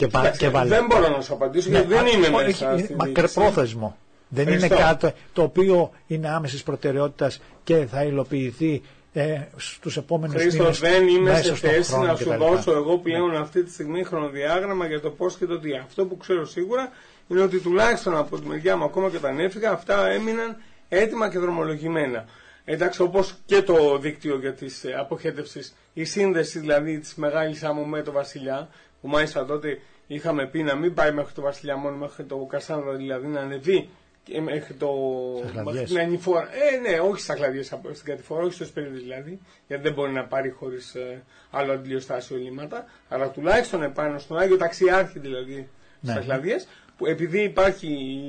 Δεν μπορώ να σου απαντήσω γιατί δεν είμαι μέσα. Μακροπρόθεσμο. Δεν είναι κάτι το οποίο είναι άμεσης προτεραιότητας και θα υλοποιηθεί στους επόμενους μήνες. Χρήστο, δεν είμαι σε θέση να σου δώσω εγώ πλέον αυτή τη στιγμή χρονοδιάγραμμα για το πώς και το τι. Αυτό που ξέρω σίγουρα είναι ότι τουλάχιστον από τη μεριά μου, ακόμα και όταν έφυγα, αυτά έμειναν έτοιμα και δρομολογημένα. Εντάξει, όπως και το δίκτυο για τις αποχέτευσεις, η σύνδεση δηλαδή της Μεγάλης Άμμου με το Βασιλιά, που μάλιστα τότε είχαμε πει να μην πάει μέχρι το Βασιλιά μόνο, μέχρι το Κασάνδρα δηλαδή, να ανεβεί και μέχρι την Ανηφόρα. Ναι, όχι στα Κλαδιές, στην Κατηφόρα, όχι στο Σπερίδι δηλαδή, γιατί δεν μπορεί να πάρει χωρίς άλλο αντιλιοστάσιο λίμματα, αλλά τουλάχιστον επάνω στον Άγιο Ταξιάρχη δηλαδή, στα Κλαδιές, που επειδή υπάρχει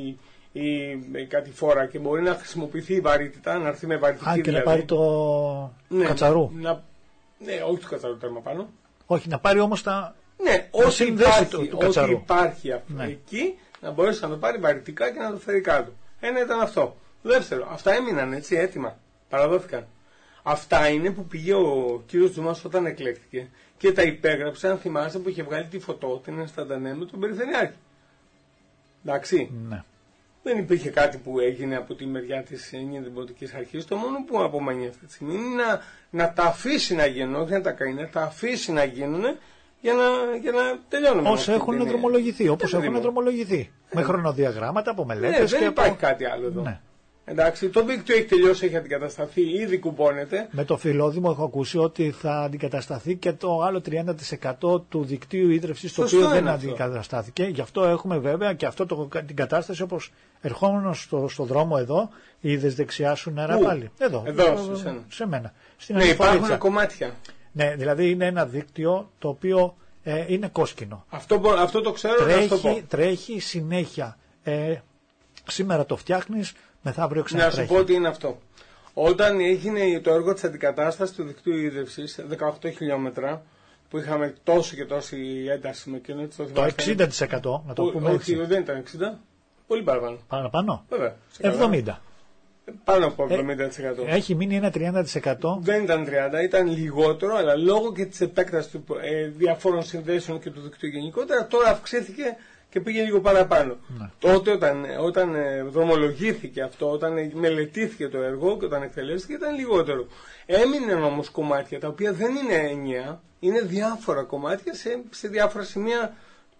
η Κατηφόρα και μπορεί να χρησιμοποιηθεί η βαρύτητα, να έρθει με βαρυτική δηλαδή. Και να πάρει το Κατσαρού. Ναι, όχι το Κατσαρού τέρμα πάνω. Όχι, να πάρει όμως τα... Ναι, ό,τι υπάρχει εκεί, να μπορέσει να το πάρει βαρυτικά και να το φέρει κάτω. Ένα ήταν αυτό. Δεύτερο, αυτά έμειναν έτσι έτοιμα. Παραδόθηκαν. Αυτά είναι που πήγε ο κύριος Τζουμάς όταν εκλέχθηκε και τα υπέγραψε, αν θυμάστε, που είχε βγάλει τη φωτό, την Ενσταντανέ με τον Περιφερειάρχη. Εντάξει. Ναι. Δεν υπήρχε κάτι που έγινε από τη μεριά της Δημοτικής Αρχής. Το μόνο που απομένει αυτή τη στιγμή είναι να τα αφήσει να γίνουν, όχι να τα κάνει, να τα αφήσει να γίνουν για να τελειώνουμε. Όσοι έχουν δρομολογηθεί, όπως έχουν δρομολογηθεί. Με χρονοδιαγράμματα, από μελέτες. Δεν υπάρχει κάτι άλλο εδώ. Ναι. Εντάξει, το δίκτυο έχει τελειώσει, έχει αντικατασταθεί, ήδη κουμπώνεται. Με το Φιλόδημο έχω ακούσει ότι θα αντικατασταθεί και το άλλο 30% του δικτύου ίδρυυσης, το οποίο δεν αντικαταστάθηκε. Γι' αυτό έχουμε βέβαια και αυτό την κατάσταση, όπως ερχόμενος στο δρόμο εδώ, είδες δεξιά σου νερά πάλι. Εδώ σε μένα. Ναι, υπάρχουν κομμάτια. Ναι, δηλαδή είναι ένα δίκτυο το οποίο είναι κόσκινο. Αυτό το ξέρω. Τρέχει συνέχεια. Σήμερα το φτιάχνεις, μεθαύριο ξανατρέχει. Να σου πω τι είναι αυτό. Όταν έγινε το έργο της αντικατάστασης του δικτύου ίδρυυσης, 18 χιλιόμετρα, που είχαμε τόσο και τόση ένταση με εκείνο. Το 60% να το πούμε έτσι. Όχι, δεν ήταν 60, πολύ παραπάνω. Παραπάνω. Βέβαια. 70. Πάνω από 70%. Έχει μείνει ένα 30%. Δεν ήταν 30, ήταν λιγότερο, αλλά λόγω και της επέκτασης διαφόρων συνδέσεων και του δικτύου γενικότερα, τώρα αυξήθηκε και πήγε λίγο παραπάνω. Ναι. Τότε όταν δρομολογήθηκε αυτό, όταν μελετήθηκε το έργο και όταν εκτελέστηκε, ήταν λιγότερο. Έμειναν όμως κομμάτια τα οποία δεν είναι ενιαία, είναι διάφορα κομμάτια σε διάφορα σημεία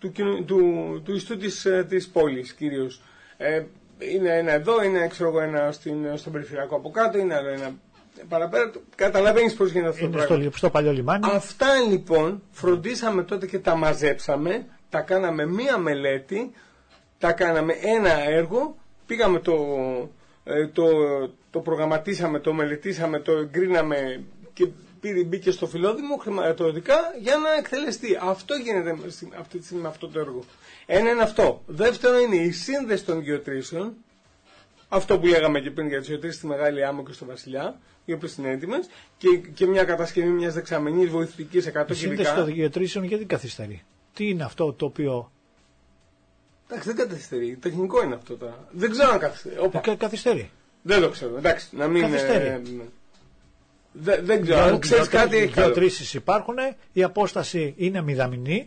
του ιστού της πόλης κυρίως. Είναι ένα εδώ, είναι ένα στον περιφερειακό από κάτω, είναι άλλο ένα παραπέρα. Καταλαβαίνεις πώς γίνεται αυτό το πράγμα. Στο παλιό λιμάνι. Αυτά λοιπόν φροντίσαμε τότε και τα μαζέψαμε, τα κάναμε μία μελέτη, τα κάναμε ένα έργο, πήγαμε το προγραμματίσαμε, το μελετήσαμε, το εγκρίναμε και μπήκε στο Φιλόδημο χρηματοδοτικά για να εκτελεστεί. Αυτό γίνεται αυτή τη στιγμή με αυτό το έργο. Ένα είναι αυτό. Δεύτερο είναι η σύνδεση των γεωτρήσεων. Αυτό που λέγαμε και πριν για τις γεωτρήσεις στη Μεγάλη Άμμο και στο Βασιλιά, οι οποίες είναι έτοιμες, και μια κατασκευή μιας δεξαμενής βοηθητικής 100 κυβικά. Η σύνδεση των γεωτρήσεων γιατί καθυστερεί? Τι είναι αυτό το οποίο. Εντάξει, δεν καθυστερεί. Τεχνικό είναι αυτό τώρα. Δεν ξέρω αν καθυστερεί. Καθυστερεί. Δεν το ξέρω. Εντάξει, να μην. Δεν ξέρω. Αν ξέρεις κάτι. Οι γεωτρήσεις υπάρχουν, η απόσταση είναι μηδαμινή.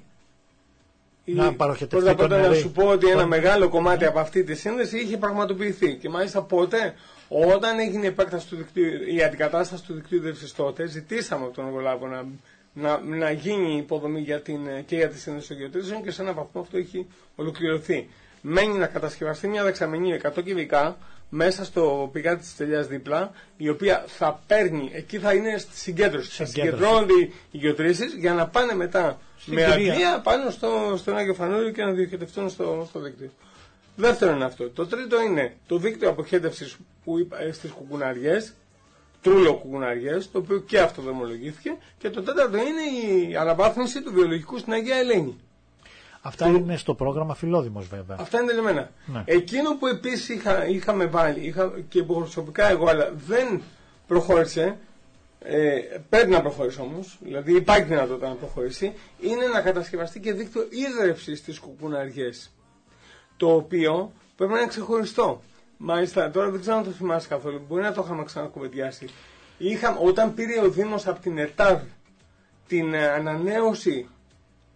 Πρώτα να σου πω ότι ένα μεγάλο κομμάτι από αυτή τη σύνδεση είχε πραγματοποιηθεί. Και μάλιστα πότε, όταν έγινε η επέκταση του δικτύου, η αντικατάσταση του δικτύου ίδρυυσης τότε, ζητήσαμε από τον εργολάβο να γίνει υποδομή και για τη σύνδεση των γεωτρήσεων και σε έναν βαθμό αυτό έχει ολοκληρωθεί. Μένει να κατασκευαστεί μια δεξαμενή 100 κυβικά μέσα στο πηγάδι της Τελιάς δίπλα, η οποία θα παίρνει, εκεί θα είναι στη συγκέντρωση. Θα συγκεντρώνονται οι γεωτρήσεις για να πάνε μετά με αντλία πάνω στον Άγιο Φανούριο και να διοχετευτούν στο δίκτυο. Δεύτερο είναι αυτό. Το τρίτο είναι το δίκτυο αποχέτευσης στις κουκουναριές, Τρούλο κουκουναριές, το οποίο και αυτό δρομολογήθηκε. Και το τέταρτο είναι η αναβάθμιση του βιολογικού στην Αγία Ελένη. Αυτά είναι στο πρόγραμμα Φιλόδημος βέβαια. Αυτά είναι τελεμένα. Ναι. Εκείνο που επίσης είχαμε βάλει, και προσωπικά εγώ, αλλά δεν προχώρησε, πρέπει να προχωρήσει όμως, δηλαδή υπάρχει δυνατότητα να προχωρήσει, είναι να κατασκευαστεί και δίκτυο ίδρυυσης στις κουκουναριές. Το οποίο πρέπει να είναι ξεχωριστό. Μάλιστα, τώρα δεν ξέρω αν το θυμάσαι καθόλου, μπορεί να το είχαμε ξανακουβεντιάσει. Όταν πήρε ο Δήμος από την ΕΤΑΔ την ανανέωση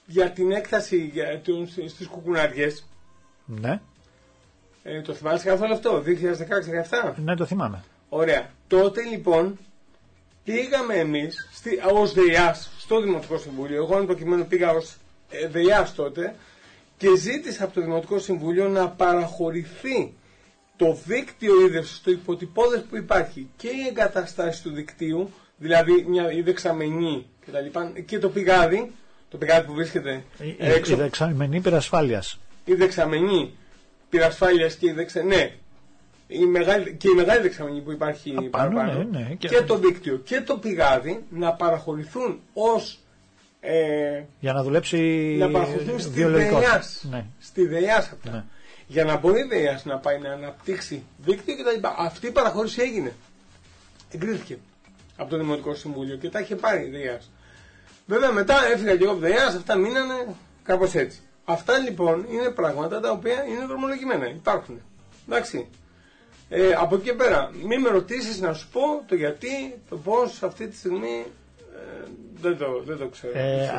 για την έκταση στις κουκουναριές. Ναι. Το θυμάσαι καθόλου αυτό, 2016-2017? Ναι, το θυμάμαι. Ωραία. Τότε λοιπόν πήγαμε εμείς ως ΔΕΙΑΣ στο Δημοτικό Συμβούλιο. Εγώ αν προκειμένου πήγα ως ΔΕΙΑΣ τότε και ζήτησα από το Δημοτικό Συμβούλιο να παραχωρηθεί το δίκτυο ίδρυυσης, το υποτυπώδες που υπάρχει και οι εγκαταστάσεις του δικτύου, δηλαδή η δεξαμενή και το πηγάδι που βρίσκεται έξω. Η δεξαμενή πυρασφάλειας. Η δεξαμενή πυρασφάλειας και η μεγάλη δεξαμενή που υπάρχει παραπάνω, ναι, και το δίκτυο και το πηγάδι να παραχωρηθούν ως για να δουλέψει να παραχωρηθούν στη ΔΕΙΑΣ αυτά. Ναι. Για να μπορεί η ΔΕΙΑΣ να πάει να αναπτύξει δίκτυο κτλ. Αυτή η παραχώρηση έγινε. Εγκρίθηκε από το Δημοτικό Συμβούλιο και τα είχε πάρει η ΔΕΙΑΣ. Βέβαια μετά έφυγα και εγώ από ΔΕΙΑΣ, αυτά μείνανε κάπως έτσι. Αυτά λοιπόν είναι πράγματα τα οποία είναι δρομολογημένα, υπάρχουν. Εντάξει. Από εκεί και πέρα, μην με ρωτήσεις να σου πω το γιατί, το πώς αυτή τη στιγμή δεν το ξέρω.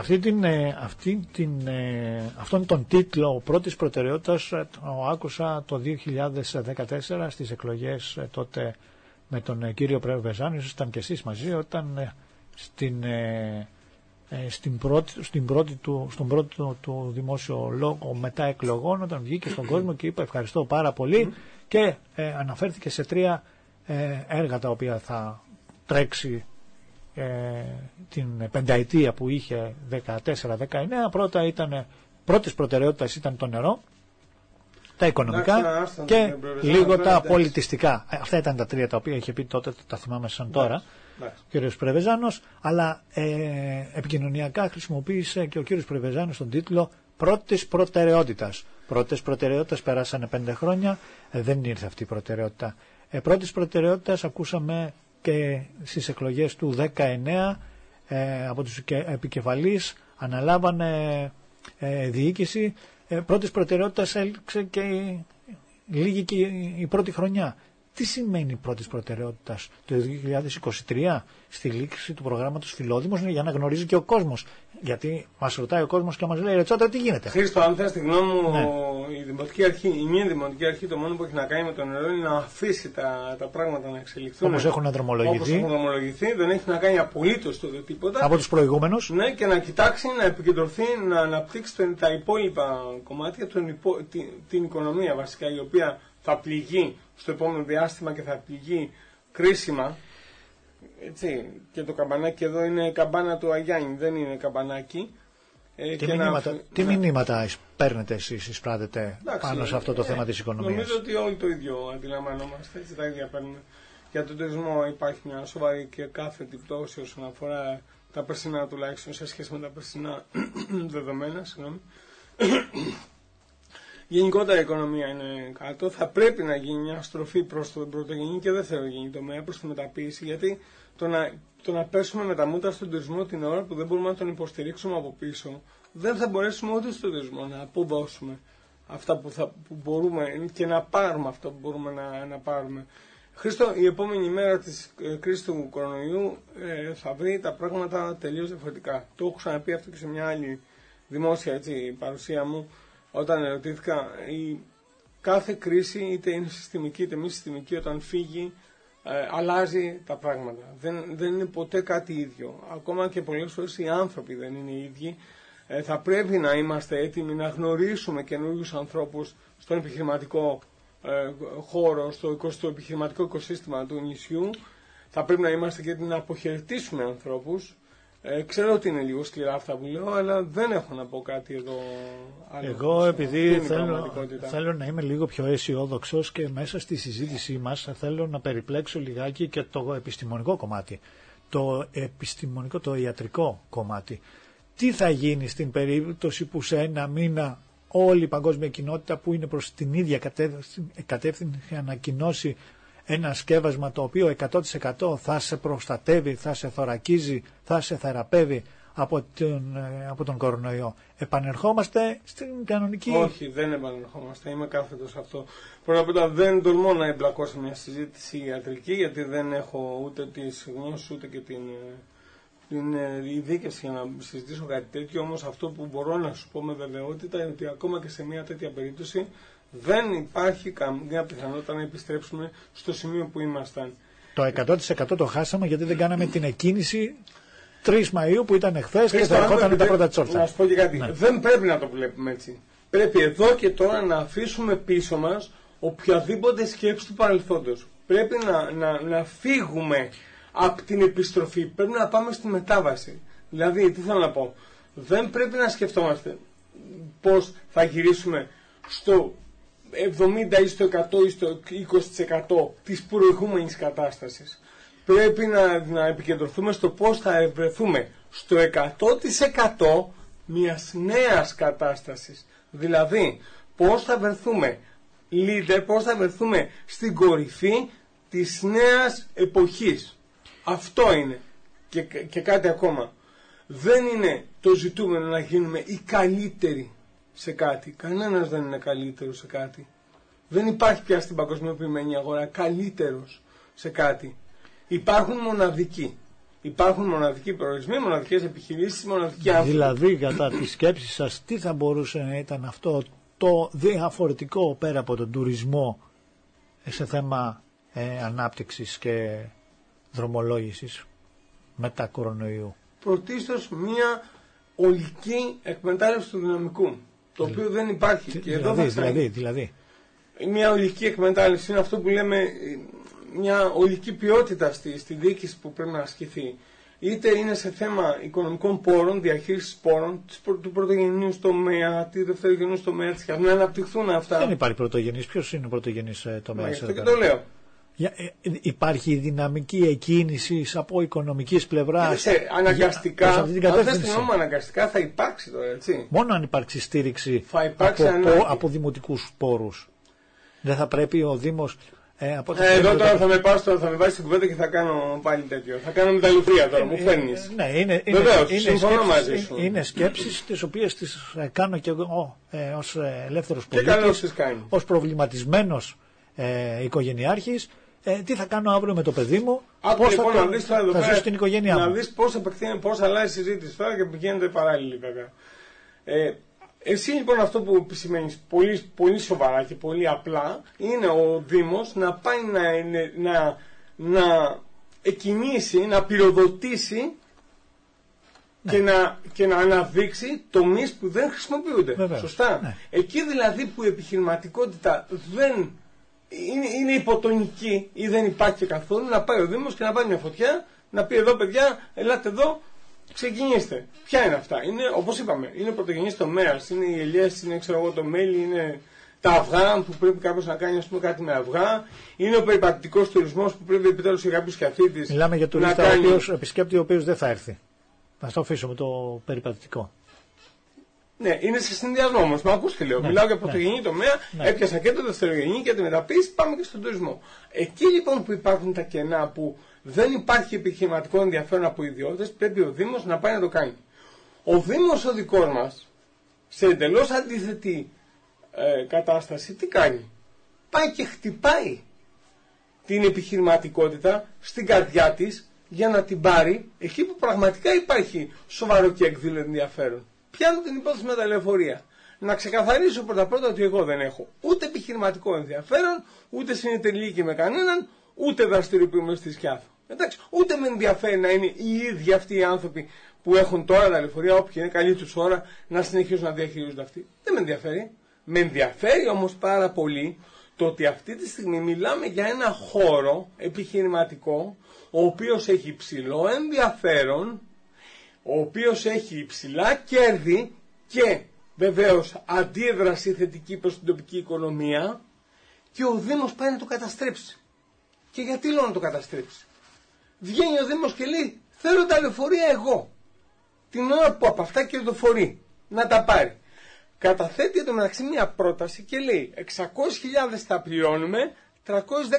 Αυτόν τον τίτλο πρώτης προτεραιότητας το άκουσα το 2014 στις εκλογές τότε με τον κύριο Πρεβεζάνη, ήταν και εσείς μαζί, όταν στον πρώτο του δημόσιο λόγο μετά εκλογών, όταν βγήκε στον κόσμο και είπε ευχαριστώ πάρα πολύ και αναφέρθηκε σε 3 έργα τα οποία θα τρέξει την πενταετία που είχε 14-19. Πρώτης προτεραιότητας ήταν το νερό, τα οικονομικά και λίγο τα πολιτιστικά. Αυτά ήταν τα 3 τα οποία είχε πει τότε, τα θυμάμαι σαν τώρα ο κύριος Πρεβεζάνος, αλλά επικοινωνιακά χρησιμοποίησε και ο κύριος Πρεβεζάνος τον τίτλο πρώτης προτεραιότητας. Πρώτες προτεραιότητας περάσανε 5 χρόνια, δεν ήρθε αυτή η προτεραιότητα. Πρώτης προτεραιότητας ακούσαμε και στις εκλογές του 19 από τους επικεφαλείς αναλάβανε διοίκηση. Πρώτης προτεραιότητας έλξε και λίγη και η πρώτη χρονιά. Τι σημαίνει πρώτης προτεραιότητας το 2023 στη λήξη του προγράμματος Φιλόδημος, για να γνωρίζει και ο κόσμος. Γιατί μας ρωτάει ο κόσμος και μας λέει Ρετσότα τι γίνεται. Χρήστο, αν θες τη γνώμη μου, η μία δημοτική αρχή το μόνο που έχει να κάνει με το νερό είναι να αφήσει τα πράγματα να εξελιχθούν. Όπως έχουν δρομολογηθεί. Δεν έχει να κάνει απολύτως τίποτα. Από τους προηγούμενους. Ναι, και να κοιτάξει, να επικεντρωθεί, να αναπτύξει τα υπόλοιπα κομμάτια, την οικονομία βασικά, η οποία θα πληγεί στο επόμενο διάστημα και θα πληγεί κρίσιμα. Έτσι, και το καμπανάκι εδώ είναι καμπάνα του Αγιάννη, δεν είναι καμπανάκι. Τι μηνύματα παίρνετε εσείς, εισπράτετε πάνω σε αυτό το θέμα της οικονομίας? Νομίζω ότι όλοι το ίδιο αντιλαμβανόμαστε, έτσι, τα ίδια παίρνουμε. Για τον τουρισμό υπάρχει μια σοβαρή και κάθετη πτώση όσον αφορά τα περσινά, τουλάχιστον σε σχέση με τα περσινά δεδομένα. Γενικότερα η οικονομία είναι κάτω. Θα πρέπει να γίνει μια στροφή προς τον πρωτογενή και δευτερογενή τομέα, προς τη μεταποίηση, γιατί το να πέσουμε με τα μούτρα στον τουρισμό την ώρα που δεν μπορούμε να τον υποστηρίξουμε από πίσω, δεν θα μπορέσουμε ούτε στον τουρισμό να αποδώσουμε αυτά που μπορούμε και να πάρουμε αυτά που μπορούμε να πάρουμε. Χρήστο, η επόμενη μέρα της κρίσης του κορονοϊού θα βρει τα πράγματα τελείως διαφορετικά. Το έχω ξαναπεί αυτό και σε μια άλλη δημόσια παρουσία μου, όταν ερωτήθηκα, κάθε κρίση, είτε είναι συστημική είτε μη συστημική, όταν φύγει αλλάζει τα πράγματα. Δεν είναι ποτέ κάτι ίδιο. Ακόμα και πολλές φορές οι άνθρωποι δεν είναι οι ίδιοι. Θα πρέπει να είμαστε έτοιμοι να γνωρίσουμε καινούριους ανθρώπους στον επιχειρηματικό χώρο, στο επιχειρηματικό οικοσύστημα του νησιού. Θα πρέπει να είμαστε και έτοιμοι να αποχαιρετήσουμε ανθρώπους. Ξέρω ότι είναι λίγο σκληρά αυτά που λέω, αλλά δεν έχω να πω κάτι εδώ άλλο. Εγώ επειδή θέλω να είμαι λίγο πιο αισιόδοξος και μέσα στη συζήτησή μας θέλω να περιπλέξω λιγάκι και το επιστημονικό κομμάτι. Το επιστημονικό, το ιατρικό κομμάτι. Τι θα γίνει στην περίπτωση που σε ένα μήνα όλη η παγκόσμια κοινότητα που είναι προς την ίδια κατεύθυνση ανακοινώσει ένα σκεύασμα το οποίο 100% θα σε προστατεύει, θα σε θωρακίζει, θα σε θεραπεύει από τον κορονοϊό. Επανερχόμαστε στην κανονική... Όχι, δεν επανερχόμαστε. Είμαι κάθετος σε αυτό. Πρώτα απ' όλα δεν τολμώ να εμπλακώ σε μια συζήτηση ιατρική, γιατί δεν έχω ούτε τις γνώσεις ούτε και στην ειδίκευση για να συζητήσω κάτι τέτοιο, όμως αυτό που μπορώ να σου πω με βεβαιότητα είναι ότι ακόμα και σε μια τέτοια περίπτωση δεν υπάρχει καμία πιθανότητα να επιστρέψουμε στο σημείο που ήμασταν. Το 100% το χάσαμε γιατί δεν κάναμε την εκκίνηση 3 Μαΐου που ήταν εχθές και θα ερχόταν τα πρώτα τσόρτσα. Να σου πω και κάτι. Ναι. Δεν πρέπει να το βλέπουμε έτσι. Πρέπει εδώ και τώρα να αφήσουμε πίσω μας οποιαδήποτε σκέψη του παρελθόντος. Πρέπει να φύγουμε από την επιστροφή. Πρέπει να πάμε στη μετάβαση. Δηλαδή, τι θέλω να πω. Δεν πρέπει να σκεφτόμαστε πώς θα γυρίσουμε στο 70 ή στο 100 ή στο 20% της προηγούμενης κατάστασης. Πρέπει να επικεντρωθούμε στο πώς θα βρεθούμε στο 100% μιας νέας κατάστασης. Δηλαδή, πώς θα βρεθούμε leader, πώς θα βρεθούμε στην κορυφή της νέας εποχής. Αυτό είναι. Και κάτι ακόμα. Δεν είναι το ζητούμενο να γίνουμε οι καλύτεροι σε κάτι. Κανένας δεν είναι καλύτερος σε κάτι. Δεν υπάρχει πια στην παγκοσμιοποιημένη αγορά καλύτερος σε κάτι. Υπάρχουν μοναδικοί. Υπάρχουν μοναδικοί προορισμοί, μοναδικές επιχειρήσεις, μοναδικοί άνθρωποι. Δηλαδή, κατά τη σκέψη σας, τι θα μπορούσε να ήταν αυτό το διαφορετικό πέρα από τον τουρισμό σε θέμα ανάπτυξης και δρομολόγησης μετά κορονοϊού? Πρωτίστως μια ολική εκμετάλλευση του δυναμικού, το οποίο δεν υπάρχει. Και δηλαδή. Μια ολική εκμετάλλευση είναι αυτό που λέμε μια ολική ποιότητα στη διοίκηση που πρέπει να ασκηθεί. Είτε είναι σε θέμα οικονομικών πόρων, διαχείρισης πόρων, του πρωτογενείου τομέα, τη δευτερογενείου τομέα, να αναπτυχθούν αυτά. Δεν υπάρχει πρωτογενής. Ποιος είναι ο πρωτογενής τομέας? Αυτό και το λέω. Υπάρχει δυναμική εκκίνηση από οικονομικής πλευράς? Αναγκαστικά, αν δεν την νόμο αναγκαστικά θα υπάρξει τώρα, έτσι. Μόνο αν υπάρξει στήριξη από δημοτικούς πόρους. Δεν θα πρέπει ο Δήμος... εδώ τώρα θα με βάζει στην κουβέντα και θα κάνω πάλι τέτοιο. Θα κάνω μεταλλουργία τώρα, μου φέρνεις. Ναι, βεβαίως, συμφωνώ μαζί σου. Είναι σκέψεις τις οποίες τις κάνω και εγώ ως ελεύθερος πολίτης, ως προβληματισμένος οικογενειάρχης. Τι θα κάνω αύριο με το παιδί μου, πώς θα ζήσω στην οικογένειά μου. Να δεις πώς αλλάζει η συζήτηση τώρα και πηγαίνετε παράλληλοι βέβαια. Εσύ λοιπόν αυτό που επισημαίνεις πολύ, πολύ σοβαρά και πολύ απλά είναι ο Δήμος να πάει να εκκινήσει, να πυροδοτήσει και να αναδείξει τομείς που δεν χρησιμοποιούνται. Βεβαίως. Σωστά. Ναι. Εκεί δηλαδή που η επιχειρηματικότητα δεν είναι υποτονική ή δεν υπάρχει καθόλου, να πάει ο Δήμος και να πάρει μια φωτιά, να πει εδώ παιδιά, ελάτε εδώ, ξεκινήστε. Ποια είναι αυτά? Είναι, όπως είπαμε, είναι ο πρωτογενής τομέας, είναι οι ελιές, είναι το μέλι, είναι τα αυγά που πρέπει κάποιος να κάνει κάτι με αυγά, είναι ο περιπατητικός τουρισμός που πρέπει επιτέλους για κάποιους καθίτες. Μιλάμε για τουρίστα επισκέπτη ο οποίος δεν θα έρθει. Να το αφήσουμε το περιπατητικό. Ναι, είναι σε συνδυασμό όμως. Μα ακούς τι λέω. Μιλάω για πρωτογενή τομέα, έπιασα και το δευτερογενή και τη μεταποίηση, πάμε και στον τουρισμό. Εκεί λοιπόν που υπάρχουν τα κενά, που δεν υπάρχει επιχειρηματικό ενδιαφέρον από ιδιώτες, πρέπει ο Δήμος να πάει να το κάνει. Ο Δήμος ο δικός μας, σε εντελώς αντίθετη κατάσταση, τι κάνει? Πάει και χτυπάει την επιχειρηματικότητα στην καρδιά της για να την πάρει εκεί που πραγματικά υπάρχει σοβαρό και εκδήλωτο ενδιαφέρον. Πιάνω την υπόθεση με τα λεωφορεία. Να ξεκαθαρίσω πρώτα ότι εγώ δεν έχω ούτε επιχειρηματικό ενδιαφέρον, ούτε συνεταιρική με κανέναν, ούτε δραστηριοποιούμε στη Σκιάθο. Εντάξει, ούτε με ενδιαφέρει να είναι οι ίδιοι αυτοί οι άνθρωποι που έχουν τώρα τα λεωφορεία, όποια είναι καλή τους ώρα, να συνεχίσουν να διαχειρίζονται αυτοί. Δεν με ενδιαφέρει. Με ενδιαφέρει όμως πάρα πολύ το ότι αυτή τη στιγμή μιλάμε για ένα χώρο επιχειρηματικό, ο οποίος έχει υψηλό ενδιαφέρον, ο οποίος έχει υψηλά κέρδη και βεβαίως αντίδραση θετική προς την τοπική οικονομία, και ο Δήμος πάει να το καταστρέψει. Και γιατί λέω να το καταστρέψει? Βγαίνει ο Δήμος και λέει θέλω τα λεωφορεία εγώ, την ώρα που από αυτά κερδοφορεί, να τα πάρει. Καταθέτει εντωμεταξύ μια πρόταση και λέει 600.000 θα πληρώνουμε, 310.000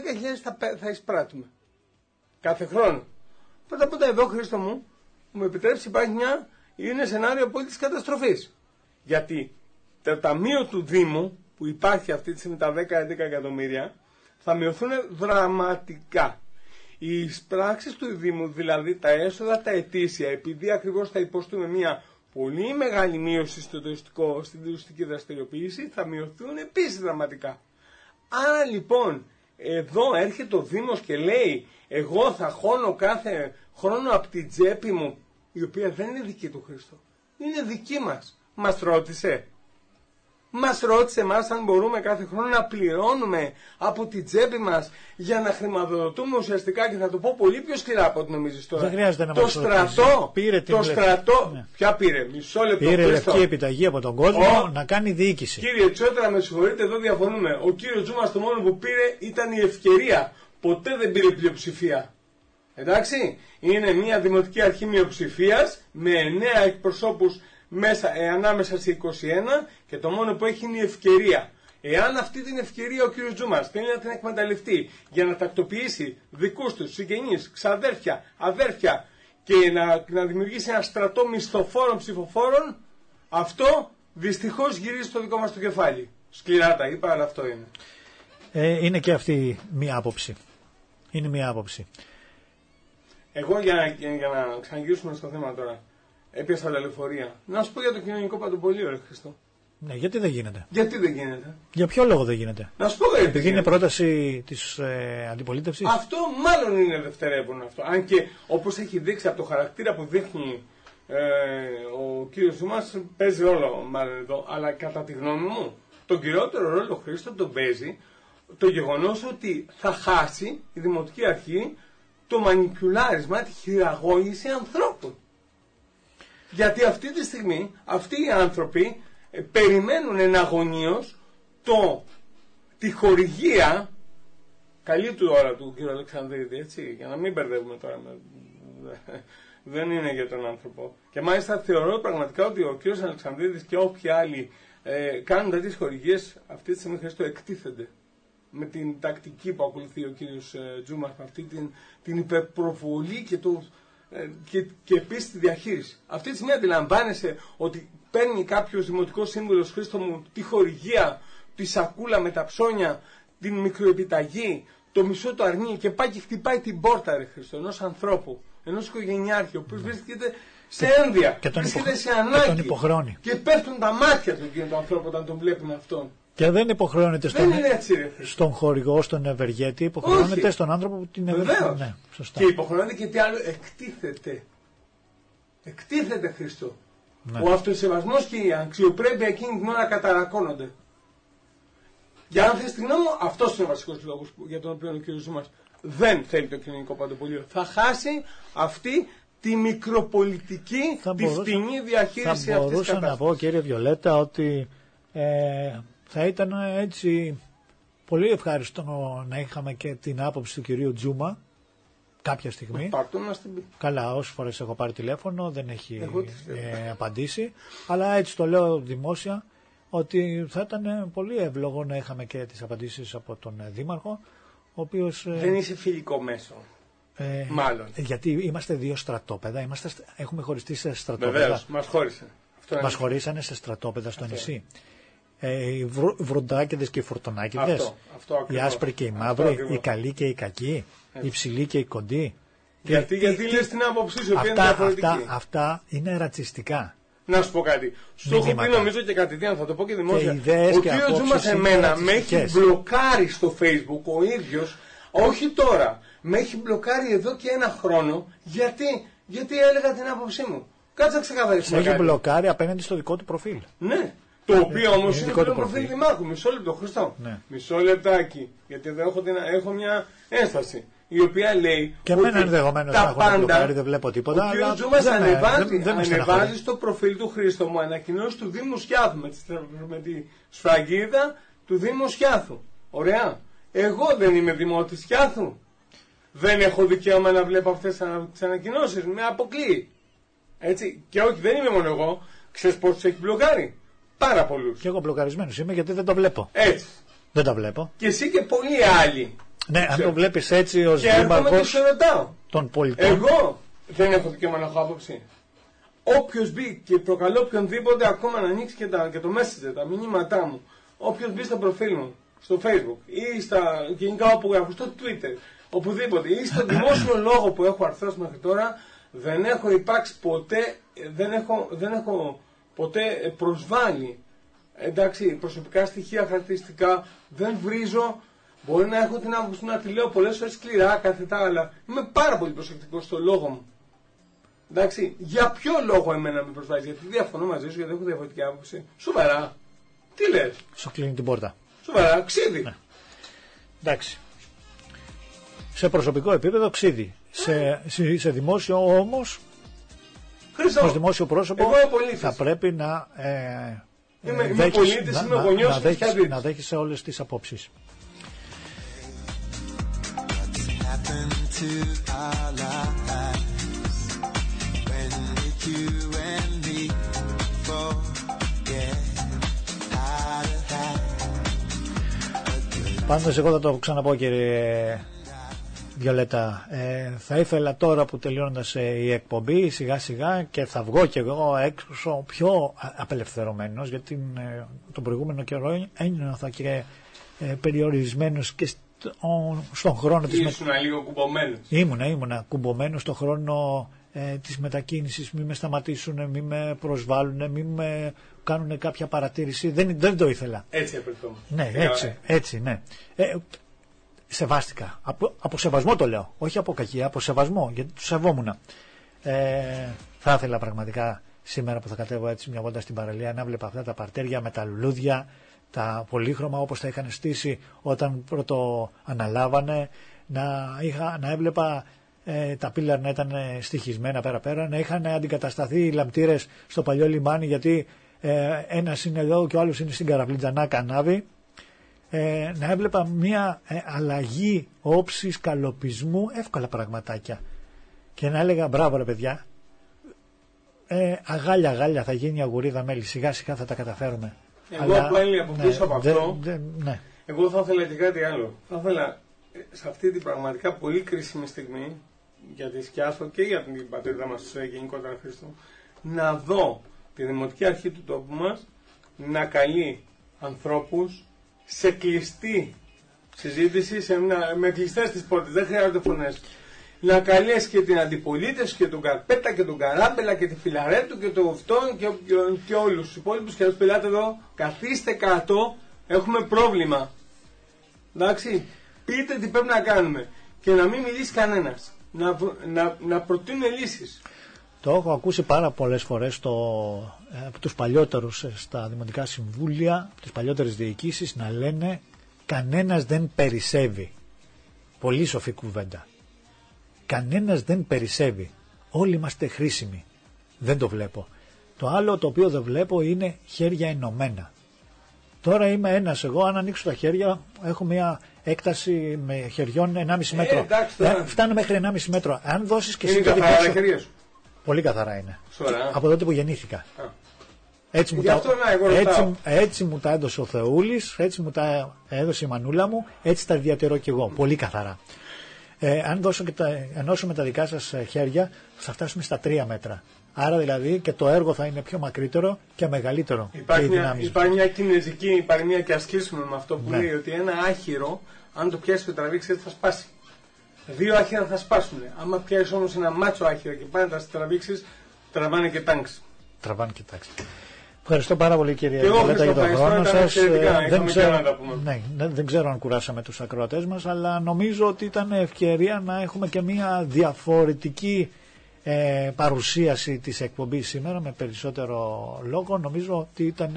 θα εισπράττουμε κάθε χρόνο. Πρώτα απ' όλα εδώ, Χρήστο μου επιτρέψει, είναι σενάριο απόλυτης καταστροφής. Γιατί το ταμείο του Δήμου που υπάρχει αυτή τη στιγμή, τα 10-11 εκατομμύρια, θα μειωθούν δραματικά. Οι πράξεις του Δήμου, δηλαδή τα έσοδα τα ετήσια, επειδή ακριβώς θα υποστούμε μια πολύ μεγάλη μείωση στην τουριστική δραστηριοποίηση, θα μειωθούν επίσης δραματικά. Άρα λοιπόν, εδώ έρχεται ο Δήμος και λέει, εγώ θα χώνω κάθε χρόνο από την τσέπη μου, η οποία δεν είναι δική του Χριστό, είναι δική μας. Μας ρώτησε. Μας ρώτησε εμάς αν μπορούμε κάθε χρόνο να πληρώνουμε από την τσέπη μας για να χρηματοδοτούμε ουσιαστικά, και θα το πω πολύ πιο σκληρά από ό,τι νομίζεις τώρα. Δεν χρειάζεται να το στρατό. Το στρατό. Ναι. Ποια πήρε, μισό λεπτό. Πήρε λευκή επιταγή από τον κόσμο να κάνει διοίκηση. Κύριε Τσιότερα, με συγχωρείτε, εδώ διαφωνούμε. Ο κύριος Τζούμας το μόνο που πήρε ήταν η ευκαιρία. Ποτέ δεν πήρε πλειοψηφία. Εντάξει, είναι μια δημοτική αρχή μειοψηφίας με 9 εκπροσώπους ανάμεσα σε 21, και το μόνο που έχει είναι η ευκαιρία. Εάν αυτή την ευκαιρία ο κύριος Τζούμας θέλει να την εκμεταλλευτεί για να τακτοποιήσει δικούς του συγγενείς, ξαδέρφια, αδέρφια και να δημιουργήσει ένα στρατό μισθοφόρων ψηφοφόρων, αυτό δυστυχώς γυρίζει στο δικό μας το κεφάλι. Σκληρά τα είπα, αλλά αυτό είναι. Είναι και αυτή μία άποψη. Είναι μία άποψη. Εγώ για να ξαναγυρίσουμε στο θέμα τώρα, έπιασα τα λεωφορεία. Να σου πω για το κοινωνικό παντοπολείο, ρε Χριστό. Ναι, γιατί δεν γίνεται. Γιατί δεν γίνεται. Για ποιο λόγο δεν γίνεται. Να σου πω γιατί. Επειδή είναι πρόταση της αντιπολίτευσης. Αυτό μάλλον είναι δευτερεύον αυτό. Αν και όπως έχει δείξει από το χαρακτήρα που δείχνει ο κύριος Ζούμας, παίζει ρόλο μάλλον εδώ. Αλλά κατά τη γνώμη μου, τον κυριότερο ρόλο, Χρήστο, τον παίζει το γεγονός ότι θα χάσει η Δημοτική Αρχή το μανιπιουλάρισμα, τη χειραγώγηση ανθρώπων. Γιατί αυτή τη στιγμή αυτοί οι άνθρωποι περιμένουν εναγωνίως τη χορηγία, καλή του ώρα του κ. Αλεξανδρίδη, έτσι, για να μην μπερδεύουμε τώρα, δεν είναι για τον άνθρωπο. Και μάλιστα θεωρώ πραγματικά ότι ο κ. Αλεξανδρίδης και όποιοι άλλοι κάνουν τέτοιες χορηγίες αυτή τη στιγμή εκτίθενται με την τακτική που ακολουθεί ο κ. Τζούμας, με αυτή την υπερπροβολή και επίσης τη διαχείριση. Αυτή τη στιγμή αντιλαμβάνεσαι ότι παίρνει κάποιος δημοτικός σύμβουλος, Χρήστο μου, τη χορηγία, τη σακούλα με τα ψώνια, την μικροεπιταγή, το μισό το αρνί, και πάει και χτυπάει την πόρτα, ρε Χρήστο, ενός ανθρώπου, ενός οικογενειάρχη, ο οποίος βρίσκεται σε ένδια, βρίσκεται σε ανάγκη, και πέφτουν τα μάτια του εκείνου του ανθρώπου όταν τον βλέπουν αυτόν. Και δεν υποχρεώνεται στον χορηγό, στον ευεργέτη, υποχρεώνεται όχι, στον άνθρωπο που την ευεργέτη. Ναι, και υποχρεώνεται και τι άλλο, εκτίθεται. Εκτίθεται, Χριστό. Ναι. Ο αυτοσεβασμός και η αξιοπρέπεια εκείνη την ώρα καταρακώνονται. Για να θες τη γνώμη μου, αυτός είναι ο βασικός λόγος για τον οποίο ο κ. Ζούμας δεν θέλει το κοινωνικό παντοπολείο. Θα χάσει αυτή τη μικροπολιτική, τη φτηνή διαχείριση αυτής της κατάστασης. Θα μπορούσα να πω, κύριε Βιολέτα, ότι θα ήταν έτσι πολύ ευχάριστο να είχαμε και την άποψη του κυρίου Τζούμα κάποια στιγμή. Καλά, όσες φορές έχω πάρει τηλέφωνο δεν έχει απαντήσει, αλλά έτσι το λέω δημόσια, ότι θα ήταν πολύ εύλογο να είχαμε και τις απαντήσεις από τον Δήμαρχο, ο οποίος... Δεν είσαι φιλικό μέσο. Μάλλον. Γιατί είμαστε δύο στρατόπεδα, έχουμε χωριστεί σε στρατόπεδα. Βεβαίως, μας χώρισε. Μας χωρίσανε σε στρατόπεδα στο νησί. Οι βροντάκηδες και οι φορτωνάκηδες, οι άσπροι και οι μαύροι, οι καλοί και οι κακοί, οι ψηλοί και οι κοντοί. Γιατί λες την άποψή σου, οποία είναι διαφορετική. Αυτά είναι ρατσιστικά. Να σου πω κάτι. Στο έχω πει νομίζω και κατηδίαν, θα το πω και δημόσια. Ο κύριος Τζούμας εμένα με έχει μπλοκάρει στο Facebook ο ίδιος, όχι τώρα. Με έχει μπλοκάρει εδώ και ένα χρόνο. Γιατί έλεγα την άποψή μου. Κάτσε να ξεκαθαρίσουμε. Σε έχει μπλοκάρει απέναντι στο δικό του προφίλ. Ναι. Το οποίο όμως είναι το προφίλ δημάρχου. Μισό λεπτό, Χριστό. Ναι. Μισό λεπτάκι. Γιατί εδώ έχω μια ένσταση. Η οποία λέει και εμένα ενδεχομένως να έχω μπλοκάρει, δεν βλέπω τίποτα. Ο κ. Τζούμας ανεβάζει στο προφίλ του Χρήστο μου ανακοινώσεις του Δήμου Σιάθου με τη σφραγίδα του Δήμου Σιάθου. Ωραία. Εγώ δεν είμαι δημότης Σιάθου. Δεν έχω δικαίωμα να βλέπω αυτές τις ανακοινώσεις. Με αποκλείει. Έτσι. Και όχι, δεν είμαι μόνο εγώ. Ξέρεις πόσους έχει μπλοκάρει? Πάρα πολλούς. Και εγώ μπλοκαρισμένος είμαι, γιατί δεν το βλέπω. Έτσι. Δεν το βλέπω. Και εσύ και πολλοί άλλοι. Ναι, αν το βλέπεις έτσι ως δήμαρχος των πολιτών. Εγώ δεν έχω δικαίωμα να έχω άποψη. Όποιος μπει, και προκαλώ οποιονδήποτε ακόμα να ανοίξει και το Messenger, τα μηνύματά μου, όποιος μπει στο προφίλ μου, στο Facebook ή στα γενικά όπου γράφω, στο Twitter, οπουδήποτε. Ή στον δημόσιο λόγο που έχω αρθρώσει μέχρι τώρα, δεν έχω υπάρξει ποτέ, δεν έχω ποτέ προσβάλει. Εντάξει, προσωπικά στοιχεία, χαρακτηριστικά, δεν βρίζω. Μπορεί να έχω την άποψη να τη λέω πολλές φορές σκληρά, καθετά, αλλά είμαι πάρα πολύ προσεκτικός στο λόγο μου. Εντάξει, για ποιο λόγο εμένα με προσβάζει, γιατί διαφωνώ μαζί σου, γιατί έχω διαφορετική άποψη. Σοβαρά. Τι λες? Σου κλείνει την πόρτα. Σοβαρά, ξύδι. Ναι. Εντάξει. Σε προσωπικό επίπεδο ξύδι. Σε δημόσιο όμως, ως δημόσιο πρόσωπο θα πρέπει να είμαι πολίτης, είμαι γονιός, να δέχεσαι όλες τις απόψεις. Πάντως εγώ θα το ξαναπώ, κύριε Βιολέτα, θα ήθελα τώρα που τελειώνοντας η εκπομπή σιγά σιγά και θα βγω και εγώ έξω πιο απελευθερωμένος, γιατί τον προηγούμενο καιρό ένιωθα και περιορισμένος και στον χρόνο της λίγο κουμπωμένος. Ήμουνα κουμπωμένος στον χρόνο της μετακίνησης, μη με σταματήσουν, μη με προσβάλλουν, μη με κάνουν κάποια παρατήρηση. Δεν το ήθελα. Έτσι έπρεπε. Ναι, έτσι, ναι. Σεβάστηκα. Από σεβασμό το λέω. Όχι από κακία, από σεβασμό, γιατί του σεβόμουν. Θα ήθελα πραγματικά σήμερα που θα κατέβω έτσι μια βόλτα στην παραλία να βλέπα αυτά τα παρτέρια με τα λουλούδια, τα πολύχρωμα όπως τα είχαν στήσει όταν πρώτο αναλάβανε, να έβλεπα τα πίλαρ να ήταν στοιχισμένα πέρα-πέρα, να είχαν αντικατασταθεί οι λαμπτήρες στο παλιό λιμάνι, γιατί ένας είναι εδώ και ο άλλος είναι στην Καραβλίτσα να κανάβει. Να έβλεπα μια αλλαγή όψης, καλοπισμού, εύκολα πραγματάκια, και να έλεγα μπράβο ρε παιδιά, αγάλια θα γίνει αγουρίδα μέλι, σιγά σιγά θα τα καταφέρουμε. Εγώ απλά από πίσω από αυτό, ναι. Εγώ θα ήθελα και κάτι άλλο. Θα ήθελα σε αυτή την πραγματικά πολύ κρίσιμη στιγμή για τη Σκιάσο και για την πατρίδα μας γενικότερα, Χρήστο, να δω τη Δημοτική Αρχή του τόπου μας να καλεί ανθρώπους σε κλειστή συζήτηση, με κλειστές τις πόρτες, δεν χρειάζονται φωνές. Να καλέσει και την αντιπολίτευση και τον Καρπέτα και τον Καράμπελα και τη Φιλαρέτου και τον Φτόν και όλους τους υπόλοιπους, και να τους πελάτε εδώ, καθίστε κάτω, έχουμε πρόβλημα. Εντάξει, πείτε τι πρέπει να κάνουμε και να μην μιλήσει κανένας. Να προτείνουν λύσεις. Το έχω ακούσει πάρα πολλές φορές από τους παλιότερους στα δημοτικά συμβούλια, τις παλιότερες διοικήσεις, να λένε κανένας δεν περισσεύει. Πολύ σοφή κουβέντα. Κανένας δεν περισσεύει. Όλοι είμαστε χρήσιμοι. Δεν το βλέπω. Το άλλο το οποίο δεν βλέπω είναι χέρια ενωμένα. Τώρα είμαι ένας εγώ, αν ανοίξω τα χέρια έχω μια έκταση με χεριών 1,5 μέτρο. Εντάξει, φτάνω μέχρι 1,5 μέτρο. Αν δώσεις και είναι καθαρά τα χέρια σου? Πολύ καθαρά είναι. Σωρά. Από τότε που γεννήθηκα. Έτσι μου τα έδωσε ο Θεούλης, έτσι μου τα έδωσε η μανούλα μου, έτσι τα διατηρώ κι εγώ. Πολύ καθαρά. Αν ενώσουμε τα δικά σας χέρια, θα φτάσουμε στα 3 μέτρα. Άρα δηλαδή και το έργο θα είναι πιο μακρύτερο και μεγαλύτερο. Υπάρχει μια κινέζικη παροιμία και ασκήσουμε με αυτό που λέει ότι ένα άχυρο, αν το πιάσει και το τραβήξει, θα σπάσει. 2 άχυρα θα σπάσουν. Άμα πιάσει όμως ένα μάτσο άχυρο και πάνε να τα τραβήξει, τραβάνε και τάγκς. Ευχαριστώ πάρα πολύ, κύριε Βιολέτα, για τον χρόνο σας. Δεν ξέρω αν κουράσαμε τους ακροατές μας, αλλά νομίζω ότι ήταν ευκαιρία να έχουμε και μια διαφορετική παρουσίαση της εκπομπής σήμερα με περισσότερο λόγο. Νομίζω ότι ήταν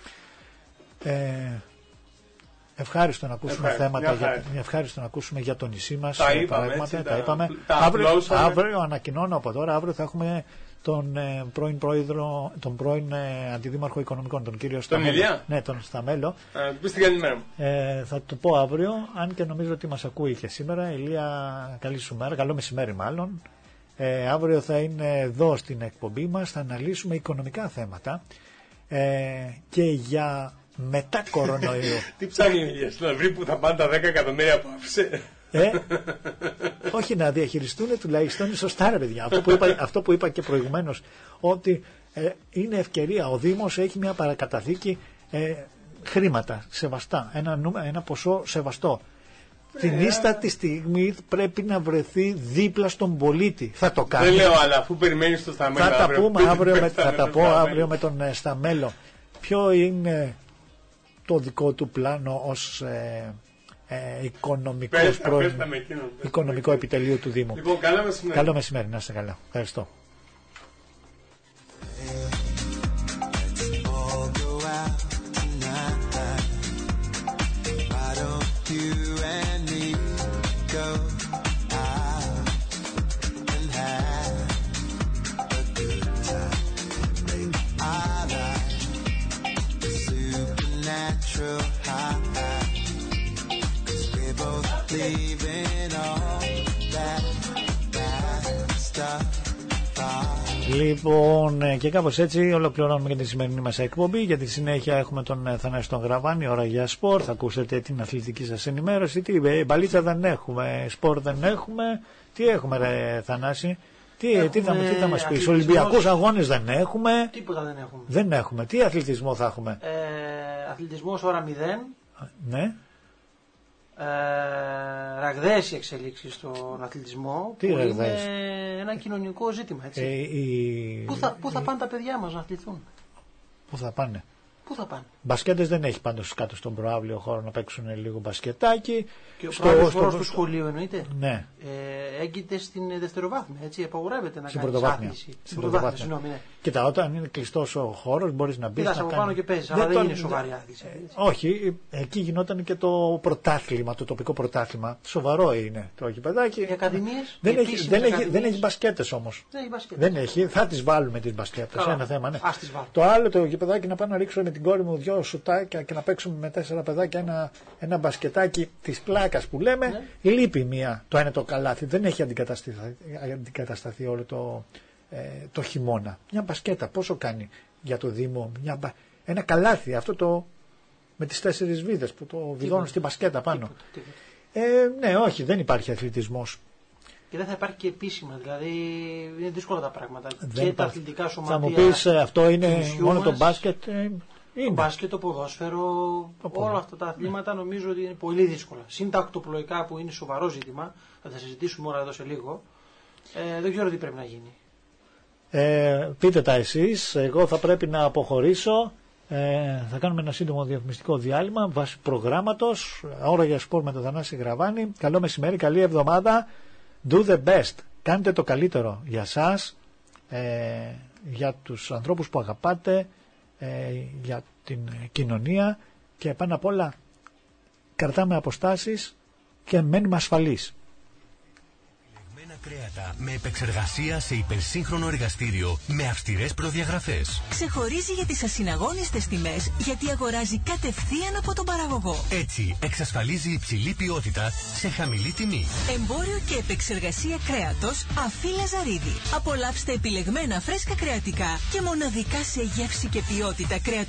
ευχάριστο να ακούσουμε θέματα, ευχάριστο να ακούσουμε για το νησί μας. Τα είπαμε. Αύριο ανακοινώνω από τώρα, αύριο θα έχουμε τον πρώην πρόεδρο, τον πρώην αντιδήμαρχο οικονομικών, τον κύριο Σταμέλο. Ναι, τον Σταμέλο. Θα του πω αύριο, αν και νομίζω ότι μας ακούει και σήμερα. Ηλία, καλή σου μέρα, καλό μεσημέρι μάλλον. Αύριο θα είναι εδώ στην εκπομπή μας, θα αναλύσουμε οικονομικά θέματα και για μετά κορονοϊό. Τι ψάχνει ο Ηλίας, να βρει που θα πάνε τα 10 εκατομμύρια που άφησε? Όχι, να διαχειριστούν τουλάχιστον σωστά, ρε παιδιά. Αυτό που είπα και προηγουμένως, ότι είναι ευκαιρία. Ο Δήμος έχει μια παρακαταθήκη χρήματα σεβαστά, ένα ποσό σεβαστό. την ίστατη στιγμή πρέπει να βρεθεί δίπλα στον πολίτη. Θα το κάνει. Δεν λέω, αλλά αφού περιμένεις το Σταμέλο. Θα τα πω αύριο με τον Σταμέλο. Ποιο είναι το δικό του πλάνο ως οικονομικό επιτελείο του Δήμου. Λοιπόν, καλό μεσημέρι, να είστε καλά. Ευχαριστώ. Λοιπόν, και κάπως έτσι ολοκληρώνουμε και τη σημερινή μας εκπομπή. Για τη συνέχεια έχουμε τον Θανάση τον Γραβάνη, ώρα για σπορ. Θα ακούσετε την αθλητική σας ενημέρωση. Τι μπαλίτσα δεν έχουμε, σπορ δεν έχουμε. Τι έχουμε, ρε Θανάση? Τι θα μας πεις? Ολυμπιακούς αγώνες δεν έχουμε. Τίποτα δεν έχουμε. Δεν έχουμε. Τι αθλητισμό θα έχουμε? Αθλητισμός ώρα 0. Ναι. Ραγδαίες οι εξελίξεις στον αθλητισμό. Τι που ραγδαίες? Είναι ένα κοινωνικό ζήτημα, έτσι. Πού θα πάνε τα παιδιά μας να αθληθούν? Πού θα πάνε? Πού θα πάνε? Μπασκέτες δεν έχει πάντως κάτω στον προάβλιο χώρο να παίξουν λίγο μπασκετάκι. Και ο προάβλιος χώρος του σχολείου εννοείται. Ναι. Έγκυται στην δευτεροβάθμια, έτσι. Απαγορεύεται να κάνει άθληση. Στην πρωτοβάθμια, συγγνώμη, ναι. Κοίτα, όταν είναι κλειστός ο χώρος μπορείς να μπεις. Κοιτάς από πάνω και παίζεις, αλλά δεν είναι σοβαρή άθληση. Όχι, εκεί γινόταν και το πρωτάθλημα, το τοπικό πρωτάθλημα. Σοβαρό είναι το γηπεδάκι. Οι ακαδημίες. Δεν έχει μπασκέτες όμως. Δεν έχει, θα τις βάλουμε τις μπασκέτες. Ένα θέμα, ναι. Το άλλο το γηπεδάκι να πάω να ρίξω με την κόρη μου 2 σουτάκια και να παίξουμε με 4 παιδάκια ένα μπασκετάκι της πλάκας που λέμε. Ναι. Λείπει μία. Το ένα το καλάθι. Δεν έχει αντικατασταθεί όλο το χειμώνα. Μια μπασκέτα πόσο κάνει για το Δήμο? Ένα καλάθι, αυτό με τις 4 βίδες που το βιδώνουν στην μπασκέτα πάνω. Ναι, όχι, δεν υπάρχει αθλητισμός. Και δεν θα υπάρχει και επίσημα, δηλαδή είναι δύσκολα τα πράγματα. Και τα αθλητικά σωματεία. Θα μου πεις αυτό είναι μόνο το μπάσκετ? Το μπάσκετ, το ποδόσφαιρο, όλα αυτά τα αθλήματα νομίζω ότι είναι πολύ δύσκολα. Συν τα ακτοπλοϊκά που είναι σοβαρό ζήτημα, θα τα συζητήσουμε όλα εδώ σε λίγο. Δεν ξέρω τι πρέπει να γίνει. Πείτε τα εσείς, εγώ θα πρέπει να αποχωρήσω. Θα κάνουμε ένα σύντομο διαφημιστικό διάλειμμα βάσει προγράμματος. Ώρα για σπορ με τον Θανάση Γραβάνη. Καλό μεσημέρι, καλή εβδομάδα. Do the best. Κάντε το καλύτερο για σας, για τους ανθρώπους που αγαπάτε, για την κοινωνία και πάνω απ' όλα κρατάμε αποστάσεις και μένουμε ασφαλείς. Κρέατα με επεξεργασία σε υπερσύγχρονο εργαστήριο με αυστηρές προδιαγραφές. Ξεχωρίζει για τις ασυναγώνιστες τιμές γιατί αγοράζει κατευθείαν από τον παραγωγό. Έτσι εξασφαλίζει υψηλή ποιότητα σε χαμηλή τιμή. Εμπόριο και επεξεργασία κρέατος Αφή Λαζαρίδη. Απολαύστε επιλεγμένα φρέσκα κρεατικά και μοναδικά σε γεύση και ποιότητα κρέατος.